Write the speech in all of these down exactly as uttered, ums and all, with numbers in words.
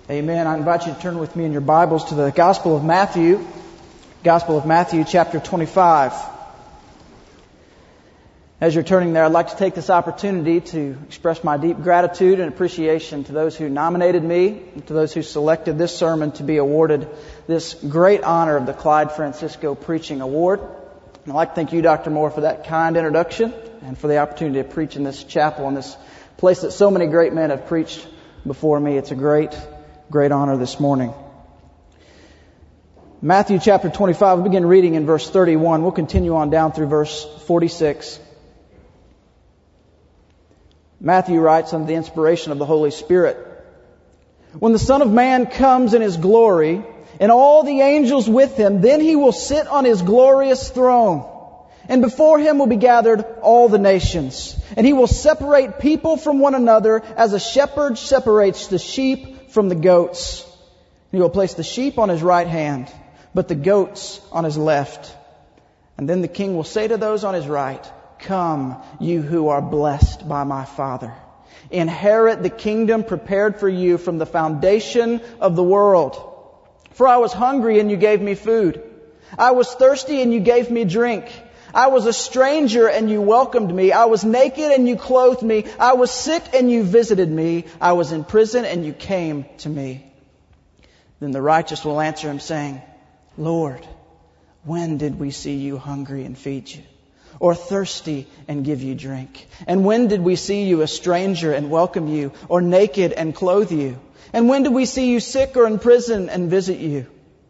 Amen. I invite you to turn with me in your Bibles to the Gospel of Matthew. Gospel of Matthew, chapter twenty-five. As you're turning there, I'd like to take this opportunity to express my deep gratitude and appreciation to those who nominated me, and to those who selected this sermon to be awarded this great honor of the Clyde Francisco Preaching Award. And I'd like to thank you, Doctor Moore, for that kind introduction and for the opportunity to preach in this chapel, in this place that so many great men have preached before me. It's a great Great honor this morning. Matthew chapter twenty-five, we'll begin reading in verse thirty-one. We'll continue on down through verse forty-six. Matthew writes under the inspiration of the Holy Spirit, "When the Son of Man comes in His glory, and all the angels with Him, then He will sit on His glorious throne. And before Him will be gathered all the nations. And He will separate people from one another as a shepherd separates the sheep from the goats. And He will place the sheep on His right hand, but the goats on His left. And then the King will say to those on His right, 'Come, you who are blessed by my Father. Inherit the kingdom prepared for you from the foundation of the world. For I was hungry and you gave me food. I was thirsty and you gave me drink. I was a stranger and you welcomed me. I was naked and you clothed me. I was sick and you visited me. I was in prison and you came to me.' Then the righteous will answer Him, saying, 'Lord, when did we see you hungry and feed you, or thirsty and give you drink? And when did we see you a stranger and welcome you, or naked and clothe you? And when did we see you sick or in prison and visit you?'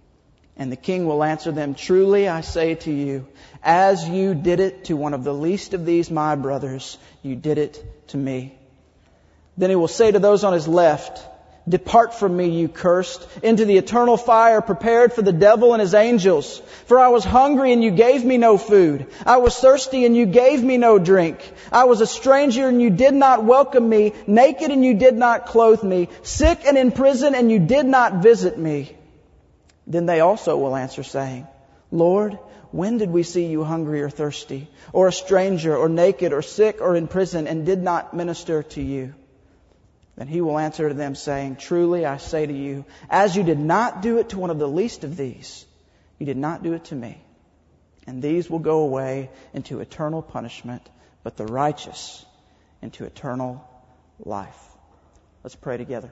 And the King will answer them, 'Truly I say to you, as you did it to one of the least of these my brothers, you did it to me.' Then He will say to those on His left, 'Depart from me, you cursed, into the eternal fire prepared for the devil and his angels. For I was hungry and you gave me no food. I was thirsty and you gave me no drink. I was a stranger and you did not welcome me, naked and you did not clothe me, sick and in prison and you did not visit me.' Then they also will answer, saying, 'Lord, when did we see you hungry or thirsty, or a stranger, or naked, or sick, or in prison, and did not minister to you?' Then He will answer to them, saying, 'Truly I say to you, as you did not do it to one of the least of these, you did not do it to me. And these will go away into eternal punishment, but the righteous into eternal life.'" Let's pray together.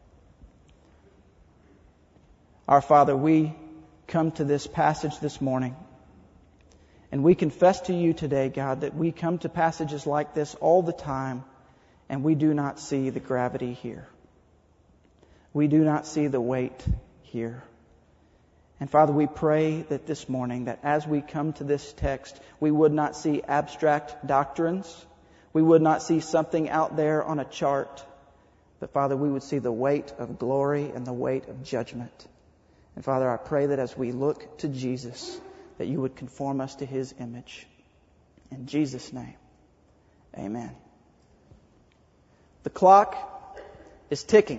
Our Father, we come to this passage this morning, and we confess to you today, God, that we come to passages like this all the time, and we do not see the gravity here. We do not see the weight here. And Father, we pray that this morning, that as we come to this text, we would not see abstract doctrines. We would not see something out there on a chart. But Father, we would see the weight of glory and the weight of judgment. And Father, I pray that as we look to Jesus, that you would conform us to His image. In Jesus' name, amen. The clock is ticking.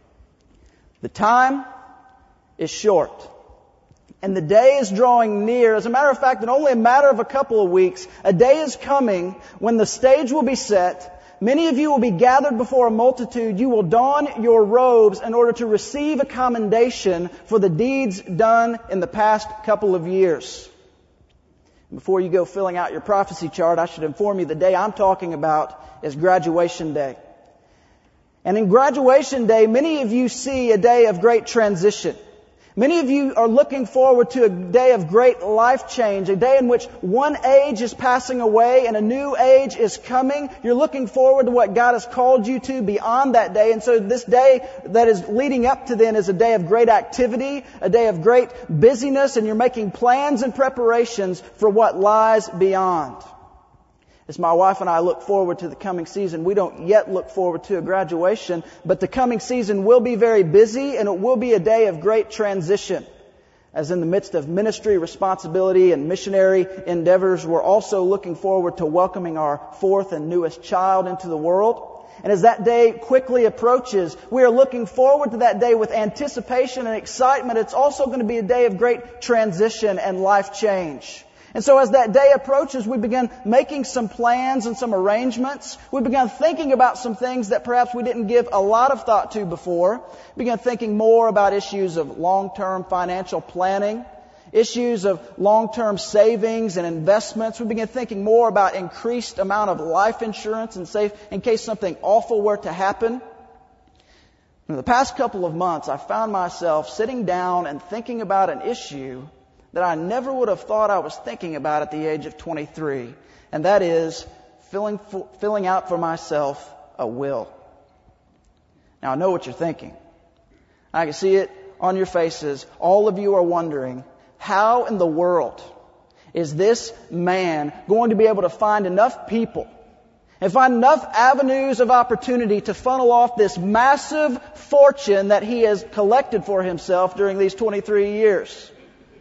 The time is short. And the day is drawing near. As a matter of fact, in only a matter of a couple of weeks, a day is coming when the stage will be set. Many of you will be gathered before a multitude. You will don your robes in order to receive a commendation for the deeds done in the past couple of years. Before you go filling out your prophecy chart, I should inform you the day I'm talking about is graduation day. And in graduation day, many of you see a day of great transition. Many of you are looking forward to a day of great life change, a day in which one age is passing away and a new age is coming. You're looking forward to what God has called you to beyond that day. And so this day that is leading up to then is a day of great activity, a day of great busyness, and you're making plans and preparations for what lies beyond. As my wife and I look forward to the coming season, we don't yet look forward to a graduation, but the coming season will be very busy and it will be a day of great transition. As in the midst of ministry responsibility and missionary endeavors, we're also looking forward to welcoming our fourth and newest child into the world. And as that day quickly approaches, we are looking forward to that day with anticipation and excitement. It's also going to be a day of great transition and life change. And so as that day approaches, we begin making some plans and some arrangements. We began thinking about some things that perhaps we didn't give a lot of thought to before. We began thinking more about issues of long-term financial planning, issues of long-term savings and investments. We began thinking more about increased amount of life insurance and safe in case something awful were to happen. In the past couple of months, I found myself sitting down and thinking about an issue that I never would have thought I was thinking about at the age of twenty-three, and that is filling, filling out for myself a will. Now, I know what you're thinking. I can see it on your faces. All of you are wondering, how in the world is this man going to be able to find enough people and find enough avenues of opportunity to funnel off this massive fortune that he has collected for himself during these twenty-three years?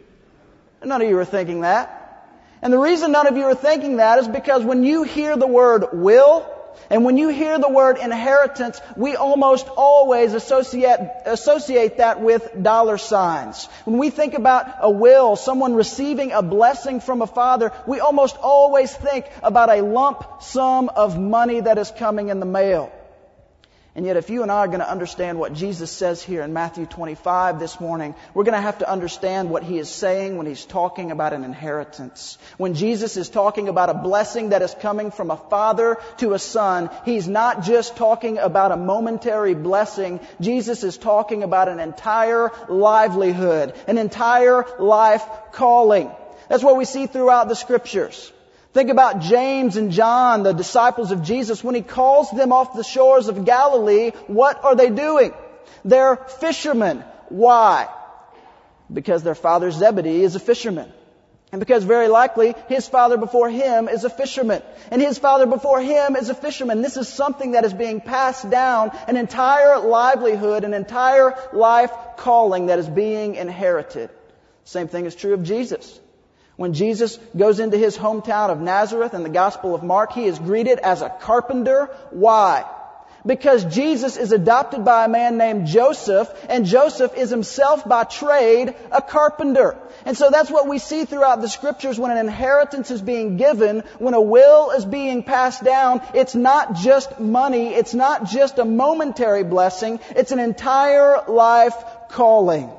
None of you are thinking that. And the reason none of you are thinking that is because when you hear the word will, and when you hear the word inheritance, we almost always associate, associate that with dollar signs. When we think about a will, someone receiving a blessing from a father, we almost always think about a lump sum of money that is coming in the mail. And yet if you and I are going to understand what Jesus says here in Matthew twenty-five this morning, we're going to have to understand what He is saying when He's talking about an inheritance. When Jesus is talking about a blessing that is coming from a father to a son, He's not just talking about a momentary blessing. Jesus is talking about an entire livelihood, an entire life calling. That's what we see throughout the Scriptures. Think about James and John, the disciples of Jesus. When He calls them off the shores of Galilee, what are they doing? They're fishermen. Why? Because their father Zebedee is a fisherman. And because very likely his father before him is a fisherman. And his father before him is a fisherman. This is something that is being passed down, an entire livelihood, an entire life calling that is being inherited. Same thing is true of Jesus. When Jesus goes into His hometown of Nazareth in the Gospel of Mark, He is greeted as a carpenter. Why? Because Jesus is adopted by a man named Joseph, and Joseph is himself by trade a carpenter. And so that's what we see throughout the Scriptures when an inheritance is being given, when a will is being passed down. It's not just money, it's not just a momentary blessing, it's an entire life calling.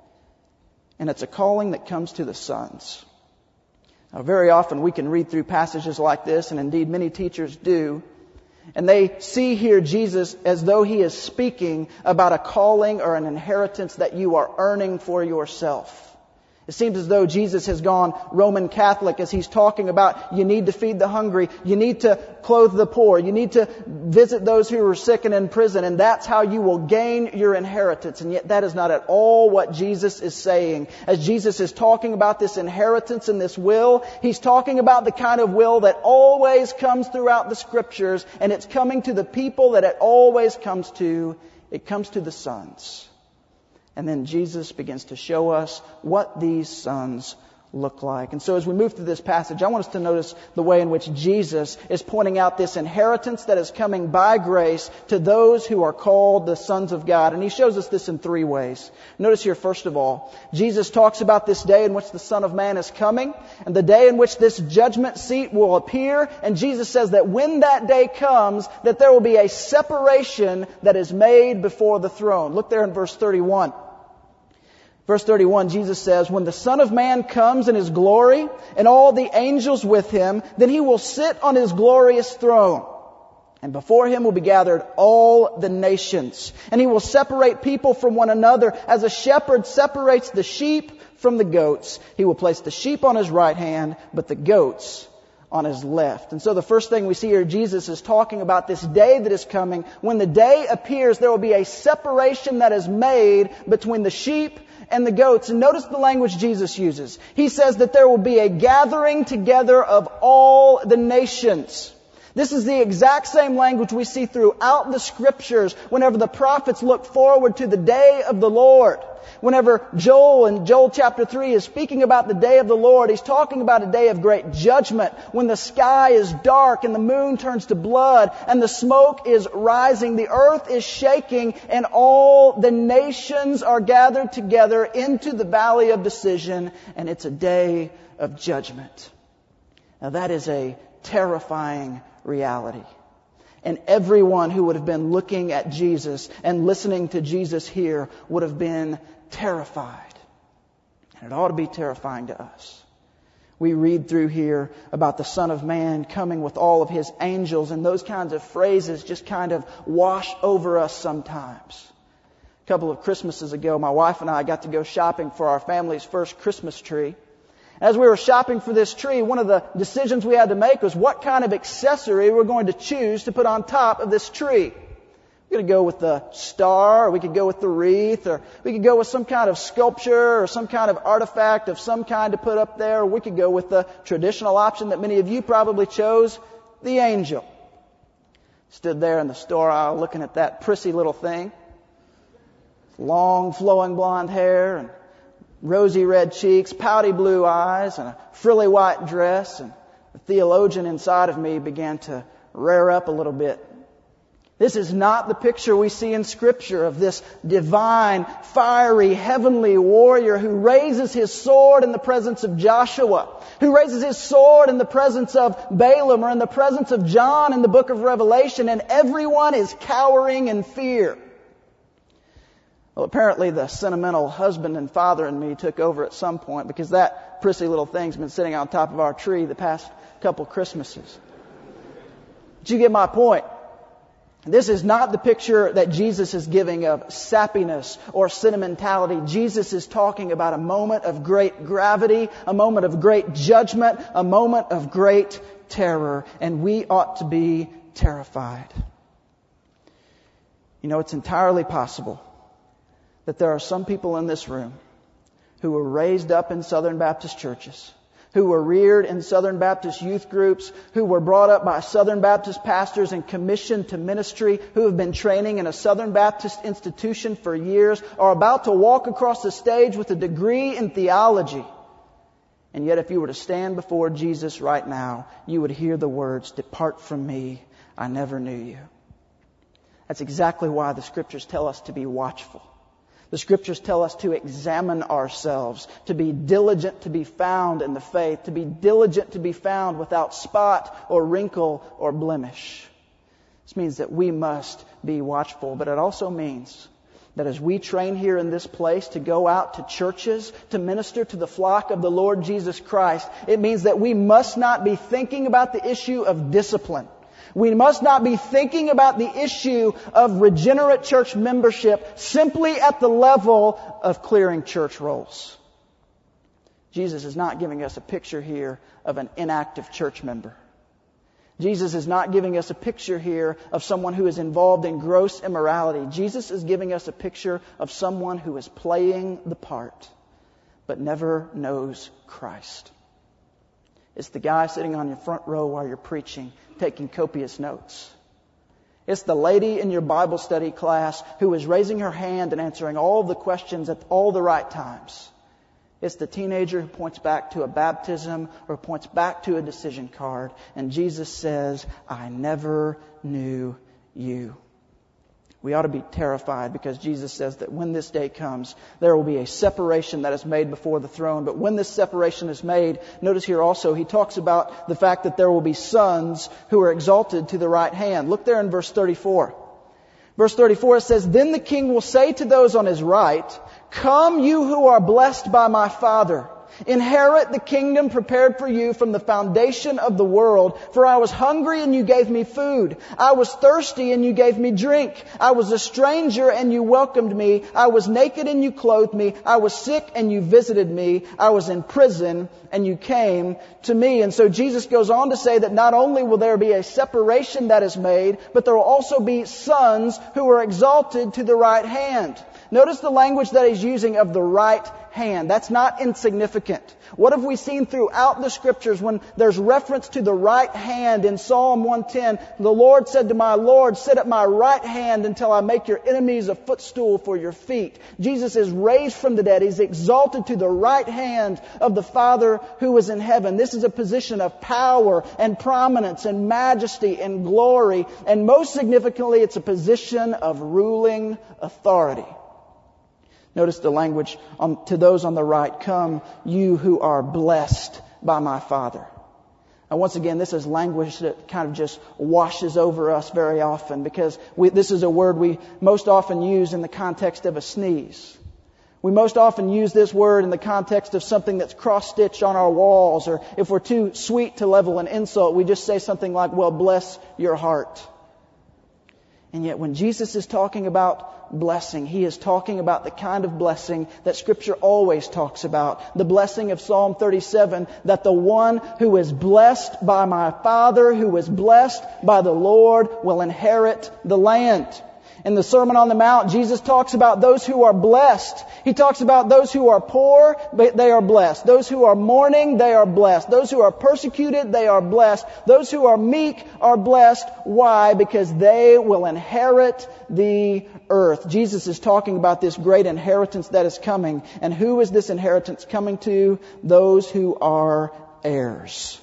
And it's a calling that comes to the sons. Now, very often we can read through passages like this, and indeed many teachers do, and they see here Jesus as though He is speaking about a calling or an inheritance that you are earning for yourself. It seems as though Jesus has gone Roman Catholic as He's talking about you need to feed the hungry, you need to clothe the poor, you need to visit those who are sick and in prison, and that's how you will gain your inheritance. And yet that is not at all what Jesus is saying. As Jesus is talking about this inheritance and this will, He's talking about the kind of will that always comes throughout the Scriptures, and it's coming to the people that it always comes to. It comes to the sons. And then Jesus begins to show us what these sons look like. And so as we move through this passage, I want us to notice the way in which Jesus is pointing out this inheritance that is coming by grace to those who are called the sons of God. And He shows us this in three ways. Notice here, first of all, Jesus talks about this day in which the Son of Man is coming and the day in which this judgment seat will appear. And Jesus says that when that day comes, that there will be a separation that is made before the throne. Look there in verse thirty-one. Verse thirty-one, Jesus says, when the Son of Man comes in His glory and all the angels with Him, then He will sit on His glorious throne. And before Him will be gathered all the nations. And He will separate people from one another as a shepherd separates the sheep from the goats. He will place the sheep on His right hand, but the goats on His left. And so the first thing we see here, Jesus is talking about this day that is coming. When the day appears, there will be a separation that is made between the sheep and the goats. And notice the language Jesus uses. He says that there will be a gathering together of all the nations. This is the exact same language we see throughout the Scriptures whenever the prophets look forward to the day of the Lord. Whenever Joel in Joel chapter three is speaking about the day of the Lord, he's talking about a day of great judgment when the sky is dark and the moon turns to blood and the smoke is rising, the earth is shaking, and all the nations are gathered together into the valley of decision, and it's a day of judgment. Now that is a terrifying reality. And everyone who would have been looking at Jesus and listening to Jesus here would have been terrified. And it ought to be terrifying to us. We read through here about the Son of Man coming with all of His angels, and those kinds of phrases just kind of wash over us sometimes. A couple of Christmases ago, my wife and I got to go shopping for our family's first Christmas tree. As we were shopping for this tree, one of the decisions we had to make was what kind of accessory we're going to choose to put on top of this tree. We're going to go with the star, or we could go with the wreath, or we could go with some kind of sculpture or some kind of artifact of some kind to put up there, or we could go with the traditional option that many of you probably chose, the angel. Stood there in the store aisle looking at that prissy little thing. Long flowing blonde hair and rosy red cheeks, pouty blue eyes, and a frilly white dress, and the theologian inside of me began to rear up a little bit. This is not the picture we see in Scripture of this divine, fiery, heavenly warrior who raises his sword in the presence of Joshua, who raises his sword in the presence of Balaam or in the presence of John in the book of Revelation, and everyone is cowering in fear. Well, apparently the sentimental husband and father in me took over at some point, because that prissy little thing's been sitting on top of our tree the past couple Christmases. But you get my point. This is not the picture that Jesus is giving of sappiness or sentimentality. Jesus is talking about a moment of great gravity, a moment of great judgment, a moment of great terror, and we ought to be terrified. You know, it's entirely possible that there are some people in this room who were raised up in Southern Baptist churches, who were reared in Southern Baptist youth groups, who were brought up by Southern Baptist pastors and commissioned to ministry, who have been training in a Southern Baptist institution for years, are about to walk across the stage with a degree in theology. And yet if you were to stand before Jesus right now, you would hear the words, "Depart from me, I never knew you." That's exactly why the Scriptures tell us to be watchful. The Scriptures tell us to examine ourselves, to be diligent to be found in the faith, to be diligent to be found without spot or wrinkle or blemish. This means that we must be watchful, but it also means that as we train here in this place to go out to churches, to minister to the flock of the Lord Jesus Christ, it means that we must not be thinking about the issue of discipline. We must not be thinking about the issue of regenerate church membership simply at the level of clearing church rolls. Jesus is not giving us a picture here of an inactive church member. Jesus is not giving us a picture here of someone who is involved in gross immorality. Jesus is giving us a picture of someone who is playing the part, but never knows Christ. It's the guy sitting on your front row while you're preaching, taking copious notes. It's the lady in your Bible study class who is raising her hand and answering all the questions at all the right times. It's the teenager who points back to a baptism or points back to a decision card. And Jesus says, "I never knew you." We ought to be terrified because Jesus says that when this day comes, there will be a separation that is made before the throne. But when this separation is made, notice here also, he talks about the fact that there will be sons who are exalted to the right hand. Look there in verse thirty-four. Verse thirty-four says, "Then the king will say to those on his right, 'Come, you who are blessed by my Father. Inherit the kingdom prepared for you from the foundation of the world. For I was hungry and you gave me food. I was thirsty and you gave me drink. I was a stranger and you welcomed me. I was naked and you clothed me. I was sick and you visited me. I was in prison and you came to me.'" And so Jesus goes on to say that not only will there be a separation that is made, but there will also be sons who are exalted to the right hand. Notice the language that he's using of the right hand. That's not insignificant. What have we seen throughout the Scriptures when there's reference to the right hand in Psalm one ten? The Lord said to my Lord, sit at my right hand until I make your enemies a footstool for your feet. Jesus is raised from the dead. He's exalted to the right hand of the Father who is in heaven. This is a position of power and prominence and majesty and glory. And most significantly, it's a position of ruling authority. Notice the language on, to those on the right. Come, you who are blessed by my Father. And once again, this is language that kind of just washes over us very often because we, this is a word we most often use in the context of a sneeze. We most often use this word in the context of something that's cross-stitched on our walls, or if we're too sweet to level an insult, we just say something like, well, bless your heart. And yet when Jesus is talking about blessing, He is talking about the kind of blessing that Scripture always talks about. The blessing of Psalm thirty-seven, that the one who is blessed by my Father, who is blessed by the Lord, will inherit the land. In the Sermon on the Mount, Jesus talks about those who are blessed. He talks about those who are poor, but they are blessed. Those who are mourning, they are blessed. Those who are persecuted, they are blessed. Those who are meek are blessed. Why? Because they will inherit the earth. Jesus is talking about this great inheritance that is coming. And who is this inheritance coming to? Those who are heirs.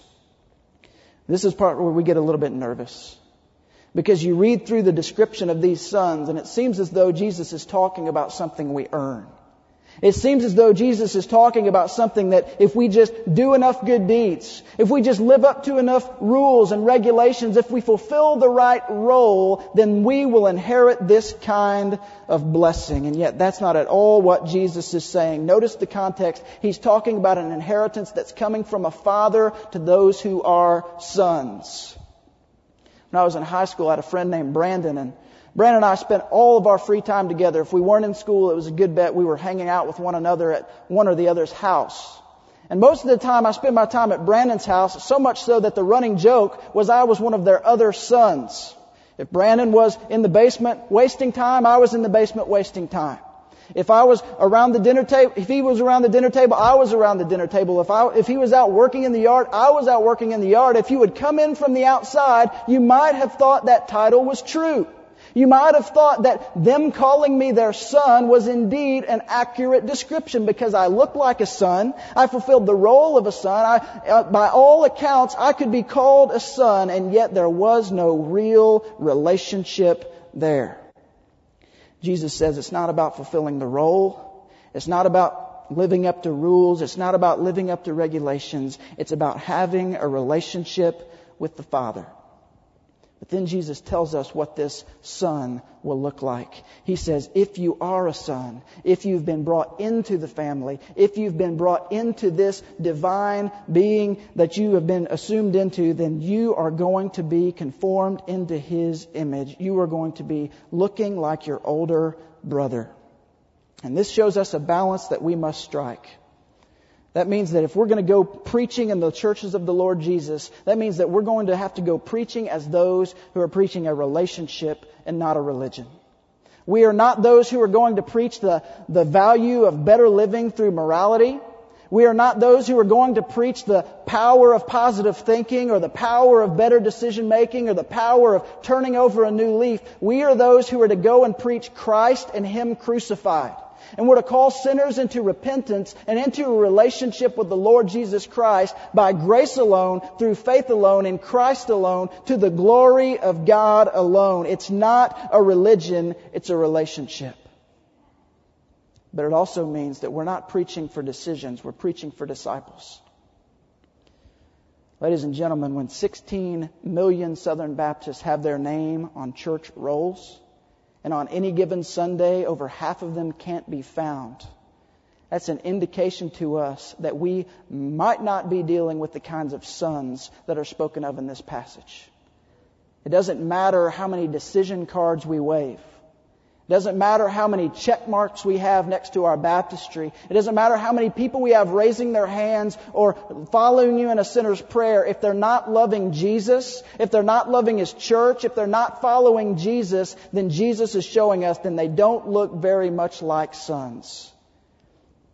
This is part where we get a little bit nervous. Because you read through the description of these sons, and it seems as though Jesus is talking about something we earn. It seems as though Jesus is talking about something that if we just do enough good deeds, if we just live up to enough rules and regulations, if we fulfill the right role, then we will inherit this kind of blessing. And yet that's not at all what Jesus is saying. Notice the context. He's talking about an inheritance that's coming from a father to those who are sons. When I was in high school, I had a friend named Brandon, and Brandon and I spent all of our free time together. If we weren't in school, it was a good bet we were hanging out with one another at one or the other's house. And most of the time, I spent my time at Brandon's house, so much so that the running joke was I was one of their other sons. If Brandon was in the basement wasting time, I was in the basement wasting time. If I was around the dinner table, if he was around the dinner table, I was around the dinner table. If I, if he was out working in the yard, I was out working in the yard. If you would come in from the outside, you might have thought that title was true. You might have thought that them calling me their son was indeed an accurate description because I looked like a son. I fulfilled the role of a son. I, uh, by all accounts, I could be called a son, and yet there was no real relationship there. Jesus says it's not about fulfilling the role. It's not about living up to rules. It's not about living up to regulations. It's about having a relationship with the Father. But then Jesus tells us what this son will look like. He says, if you are a son, if you've been brought into the family, if you've been brought into this divine being that you have been assumed into, then you are going to be conformed into His image. You are going to be looking like your older brother. And this shows us a balance that we must strike. That means that if we're going to go preaching in the churches of the Lord Jesus, that means that we're going to have to go preaching as those who are preaching a relationship and not a religion. We are not those who are going to preach the, the value of better living through morality. We are not those who are going to preach the power of positive thinking or the power of better decision making or the power of turning over a new leaf. We are those who are to go and preach Christ and Him crucified. And we're to call sinners into repentance and into a relationship with the Lord Jesus Christ by grace alone, through faith alone, in Christ alone, to the glory of God alone. It's not a religion, it's a relationship. But it also means that we're not preaching for decisions, we're preaching for disciples. Ladies and gentlemen, when sixteen million Southern Baptists have their name on church rolls, and on any given Sunday, over half of them can't be found, that's an indication to us that we might not be dealing with the kinds of sons that are spoken of in this passage. It doesn't matter how many decision cards we wave. It doesn't matter how many check marks we have next to our baptistry. It doesn't matter how many people we have raising their hands or following you in a sinner's prayer. If they're not loving Jesus, if they're not loving His church, if they're not following Jesus, then Jesus is showing us then they don't look very much like sons.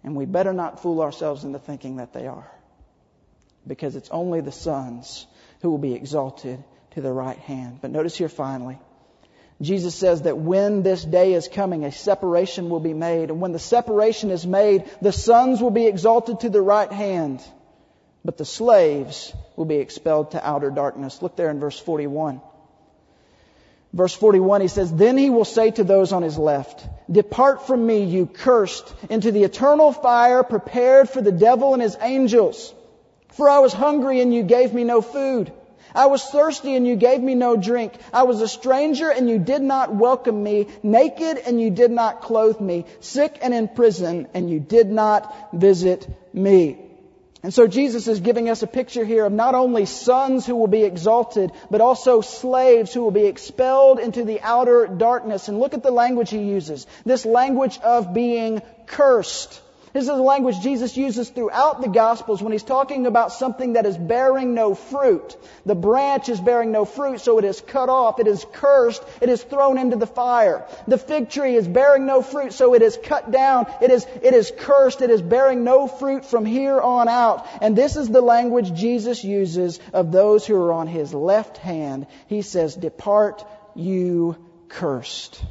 And we better not fool ourselves into thinking that they are. Because it's only the sons who will be exalted to the right hand. But notice here finally, Jesus says that when this day is coming, a separation will be made. And when the separation is made, the sons will be exalted to the right hand, but the slaves will be expelled to outer darkness. Look there in verse forty-one. Verse forty-one, he says, "Then he will say to those on his left, 'Depart from me, you cursed, into the eternal fire prepared for the devil and his angels. For I was hungry and you gave me no food. I was thirsty and you gave me no drink. I was a stranger and you did not welcome me, naked and you did not clothe me, sick and in prison and you did not visit me.'" And so Jesus is giving us a picture here of not only sons who will be exalted, but also slaves who will be expelled into the outer darkness. And look at the language he uses. This language of being cursed. This is the language Jesus uses throughout the Gospels when he's talking about something that is bearing no fruit. The branch is bearing no fruit, so it is cut off. It is cursed. It is thrown into the fire. The fig tree is bearing no fruit, so it is cut down. It is, it is cursed. It is bearing no fruit from here on out. And this is the language Jesus uses of those who are on his left hand. He says, "Depart, you cursed."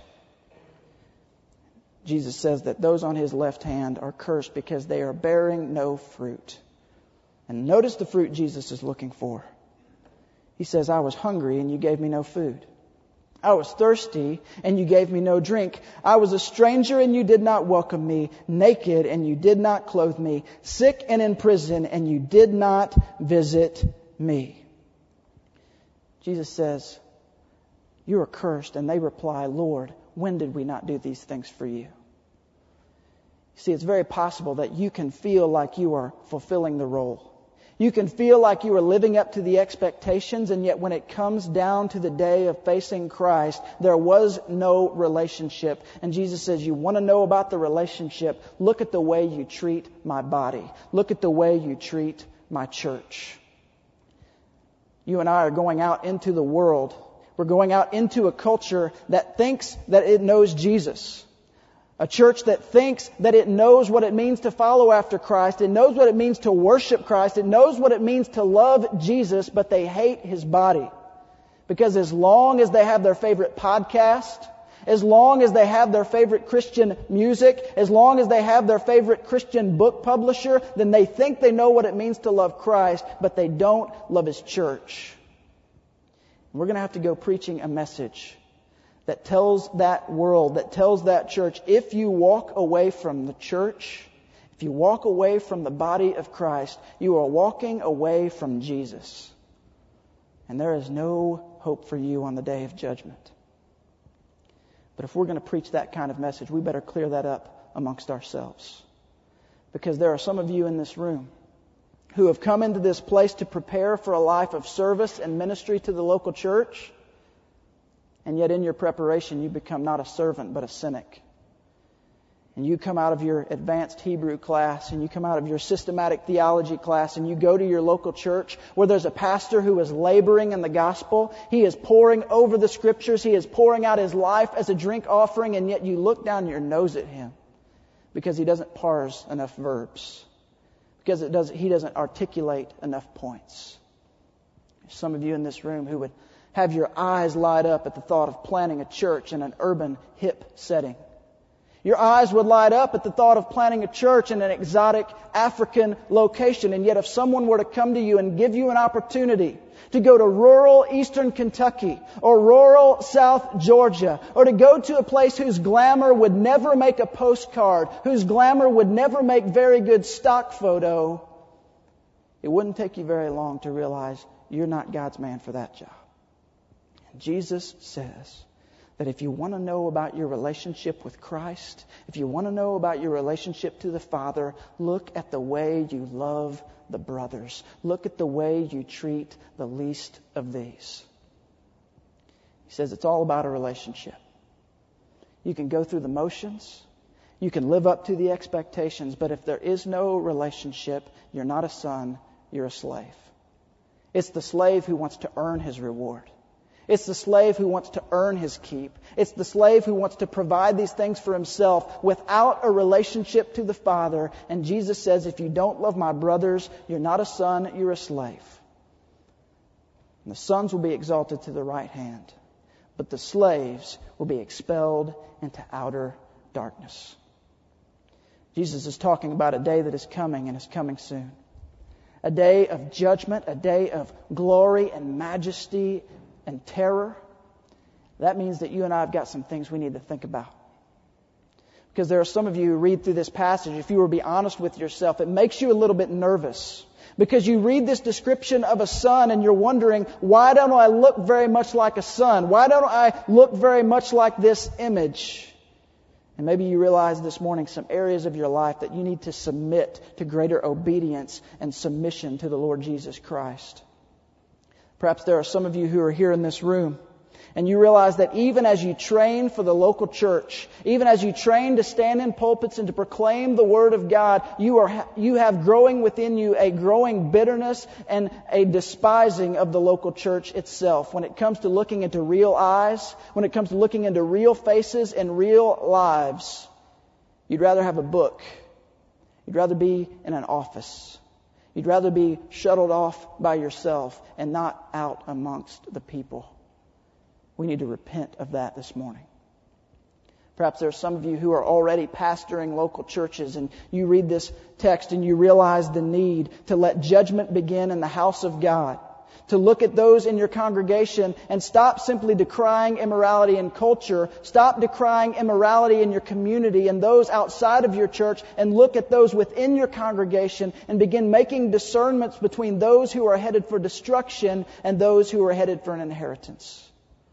Jesus says that those on his left hand are cursed because they are bearing no fruit. And notice the fruit Jesus is looking for. He says, "I was hungry and you gave me no food. I was thirsty and you gave me no drink. I was a stranger and you did not welcome me, naked and you did not clothe me, sick and in prison and you did not visit me." Jesus says, "You are cursed." And they reply, "Lord, when did we not do these things for you?" See, it's very possible that you can feel like you are fulfilling the role. You can feel like you are living up to the expectations, and yet when it comes down to the day of facing Christ, there was no relationship. And Jesus says, you want to know about the relationship? Look at the way you treat my body. Look at the way you treat my church. You and I are going out into the world. We're going out into a culture that thinks that it knows Jesus. A church that thinks that it knows what it means to follow after Christ. It knows what it means to worship Christ. It knows what it means to love Jesus, but they hate his body. Because as long as they have their favorite podcast, as long as they have their favorite Christian music, as long as they have their favorite Christian book publisher, then they think they know what it means to love Christ, but they don't love his church. We're going to have to go preaching a message that tells that world, that tells that church, if you walk away from the church, if you walk away from the body of Christ, you are walking away from Jesus. And there is no hope for you on the day of judgment. But if we're going to preach that kind of message, we better clear that up amongst ourselves. Because there are some of you in this room who have come into this place to prepare for a life of service and ministry to the local church. And yet in your preparation, you become not a servant, but a cynic. And you come out of your advanced Hebrew class, and you come out of your systematic theology class, and you go to your local church where there's a pastor who is laboring in the gospel. He is poring over the scriptures. He is pouring out his life as a drink offering, and yet you look down your nose at him because he doesn't parse enough verbs, because it does, he doesn't articulate enough points. There's some of you in this room who would have your eyes light up at the thought of planting a church in an urban, hip setting. Your eyes would light up at the thought of planting a church in an exotic African location. And yet if someone were to come to you and give you an opportunity to go to rural eastern Kentucky or rural South Georgia, or to go to a place whose glamour would never make a postcard, whose glamour would never make very good stock photo, it wouldn't take you very long to realize you're not God's man for that job. Jesus says that if you want to know about your relationship with Christ, if you want to know about your relationship to the Father, look at the way you love the brothers. Look at the way you treat the least of these. He says it's all about a relationship. You can go through the motions. You can live up to the expectations. But if there is no relationship, you're not a son, you're a slave. It's the slave who wants to earn his reward. It's the slave who wants to earn his keep. It's the slave who wants to provide these things for himself without a relationship to the Father. And Jesus says, if you don't love my brothers, you're not a son, you're a slave. And the sons will be exalted to the right hand, but the slaves will be expelled into outer darkness. Jesus is talking about a day that is coming and is coming soon. A day of judgment, a day of glory and majesty and terror. That means that you and I have got some things we need to think about. Because there are some of you who read through this passage, if you were to be honest with yourself, it makes you a little bit nervous. Because you read this description of a son and you're wondering, why don't I look very much like a son? Why don't I look very much like this image? And maybe you realize this morning some areas of your life that you need to submit to greater obedience and submission to the Lord Jesus Christ. Perhaps there are some of you who are here in this room, and you realize that even as you train for the local church, even as you train to stand in pulpits and to proclaim the Word of God, you are you have growing within you a growing bitterness and a despising of the local church itself. When it comes to looking into real eyes, when it comes to looking into real faces and real lives, you'd rather have a book. You'd rather be in an office. You'd rather be shuttled off by yourself and not out amongst the people. We need to repent of that this morning. Perhaps there are some of you who are already pastoring local churches, and you read this text and you realize the need to let judgment begin in the house of God. To look at those in your congregation and stop simply decrying immorality in culture. Stop decrying immorality in your community and those outside of your church, and look at those within your congregation and begin making discernments between those who are headed for destruction and those who are headed for an inheritance.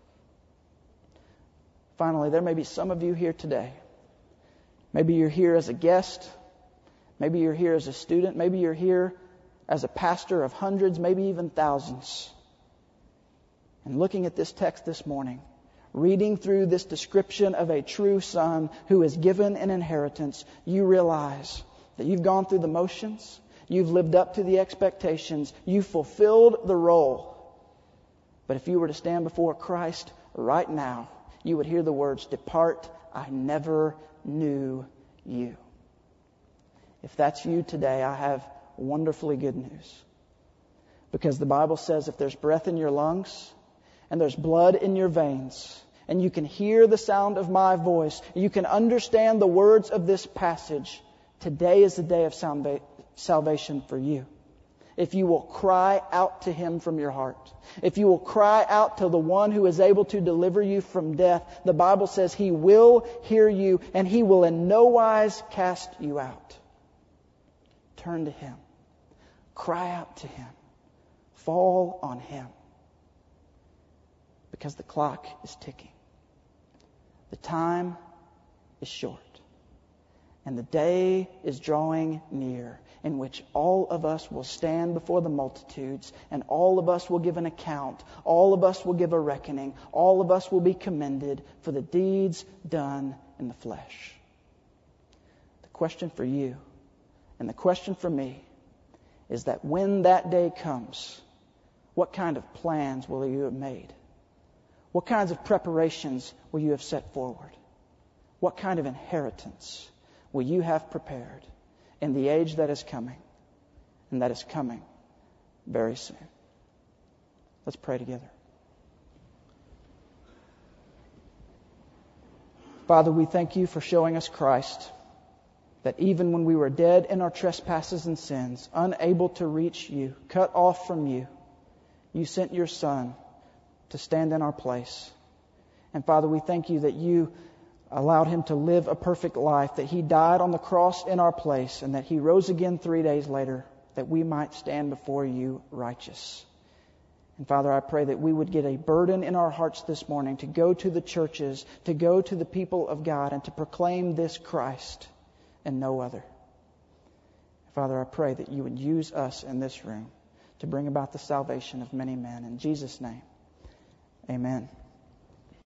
Finally, there may be some of you here today. Maybe you're here as a guest. Maybe you're here as a student. Maybe you're here as a pastor of hundreds, maybe even thousands. And looking at this text this morning, reading through this description of a true son who is given an inheritance, you realize that you've gone through the motions, you've lived up to the expectations, you've fulfilled the role. But if you were to stand before Christ right now, you would hear the words, "Depart, I never knew you." If that's you today, I have wonderfully good news. Because the Bible says if there's breath in your lungs and there's blood in your veins and you can hear the sound of my voice, you can understand the words of this passage, today is the day of salva- salvation for you. If you will cry out to Him from your heart, if you will cry out to the one who is able to deliver you from death, the Bible says He will hear you and He will in no wise cast you out. Turn to Him. Cry out to Him. Fall on Him. Because the clock is ticking. The time is short. And the day is drawing near in which all of us will stand before the multitudes and all of us will give an account. All of us will give a reckoning. All of us will be commended for the deeds done in the flesh. The question for you and the question for me is that when that day comes, what kind of plans will you have made? What kinds of preparations will you have set forward? What kind of inheritance will you have prepared in the age that is coming, and that is coming very soon? Let's pray together. Father, we thank you for showing us Christ, that even when we were dead in our trespasses and sins, unable to reach you, cut off from you, you sent your Son to stand in our place. And Father, we thank you that you allowed Him to live a perfect life, that He died on the cross in our place, and that He rose again three days later, that we might stand before you righteous. And Father, I pray that we would get a burden in our hearts this morning to go to the churches, to go to the people of God, and to proclaim this Christ and no other. Father, I pray that you would use us in this room to bring about the salvation of many men. In Jesus' name, amen.